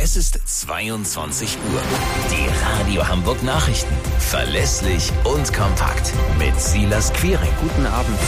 Es ist 22 Uhr. Die Radio Hamburg Nachrichten. Verlässlich und kompakt. Mit Silas Quiring. Guten Abend.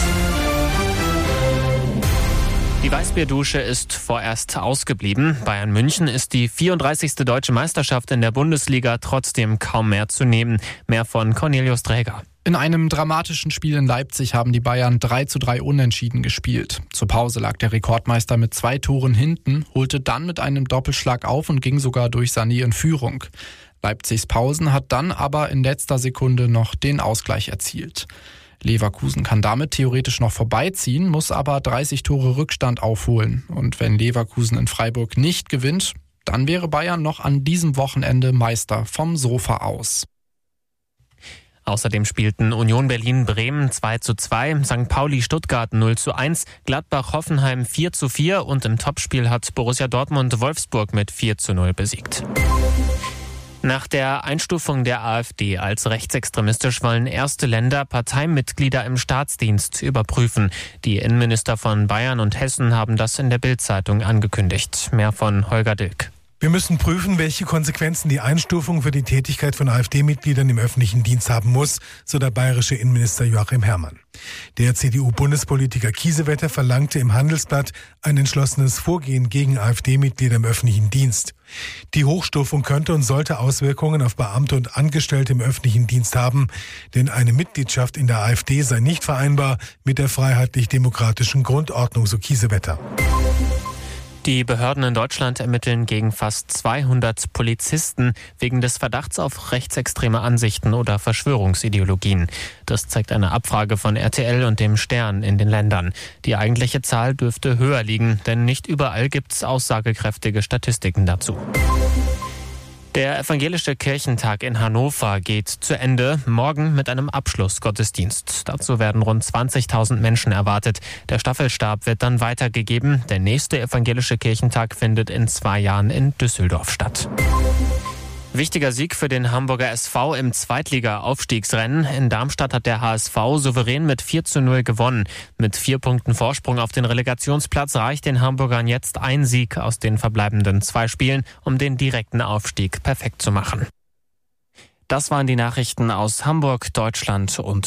Die Weißbierdusche ist vorerst ausgeblieben. Bayern München ist die 34. deutsche Meisterschaft in der Bundesliga trotzdem kaum mehr zu nehmen. Mehr von Cornelius Träger. In einem dramatischen Spiel in Leipzig haben die Bayern 3:3 unentschieden gespielt. Zur Pause lag der Rekordmeister mit 2 Toren hinten, holte dann mit einem Doppelschlag auf und ging sogar durch Sané in Führung. Leipzigs Pausen hat dann aber in letzter Sekunde noch den Ausgleich erzielt. Leverkusen kann damit theoretisch noch vorbeiziehen, muss aber 30 Tore Rückstand aufholen. Und wenn Leverkusen in Freiburg nicht gewinnt, dann wäre Bayern noch an diesem Wochenende Meister vom Sofa aus. Außerdem spielten Union Berlin-Bremen 2:2, St. Pauli Stuttgart 0:1, Gladbach-Hoffenheim 4:4 und im Topspiel hat Borussia Dortmund Wolfsburg mit 4:0 besiegt. Nach der Einstufung der AfD als rechtsextremistisch wollen erste Länder Parteimitglieder im Staatsdienst überprüfen. Die Innenminister von Bayern und Hessen haben das in der Bild-Zeitung angekündigt. Mehr von Holger Dilk. Wir müssen prüfen, welche Konsequenzen die Einstufung für die Tätigkeit von AfD-Mitgliedern im öffentlichen Dienst haben muss, so der bayerische Innenminister Joachim Herrmann. Der CDU-Bundespolitiker Kiesewetter verlangte im Handelsblatt ein entschlossenes Vorgehen gegen AfD-Mitglieder im öffentlichen Dienst. Die Hochstufung könnte und sollte Auswirkungen auf Beamte und Angestellte im öffentlichen Dienst haben, denn eine Mitgliedschaft in der AfD sei nicht vereinbar mit der freiheitlich-demokratischen Grundordnung, so Kiesewetter. Die Behörden in Deutschland ermitteln gegen fast 200 Polizisten wegen des Verdachts auf rechtsextreme Ansichten oder Verschwörungsideologien. Das zeigt eine Abfrage von RTL und dem Stern in den Ländern. Die eigentliche Zahl dürfte höher liegen, denn nicht überall gibt es aussagekräftige Statistiken dazu. Der evangelische Kirchentag in Hannover geht zu Ende, morgen mit einem Abschlussgottesdienst. Dazu werden rund 20.000 Menschen erwartet. Der Staffelstab wird dann weitergegeben. Der nächste evangelische Kirchentag findet in 2 Jahren in Düsseldorf statt. Wichtiger Sieg für den Hamburger SV im Zweitliga-Aufstiegsrennen. In Darmstadt hat der HSV souverän mit 4:0 gewonnen. Mit 4 Punkten Vorsprung auf den Relegationsplatz reicht den Hamburgern jetzt ein Sieg aus den verbleibenden 2 Spielen, um den direkten Aufstieg perfekt zu machen. Das waren die Nachrichten aus Hamburg, Deutschland und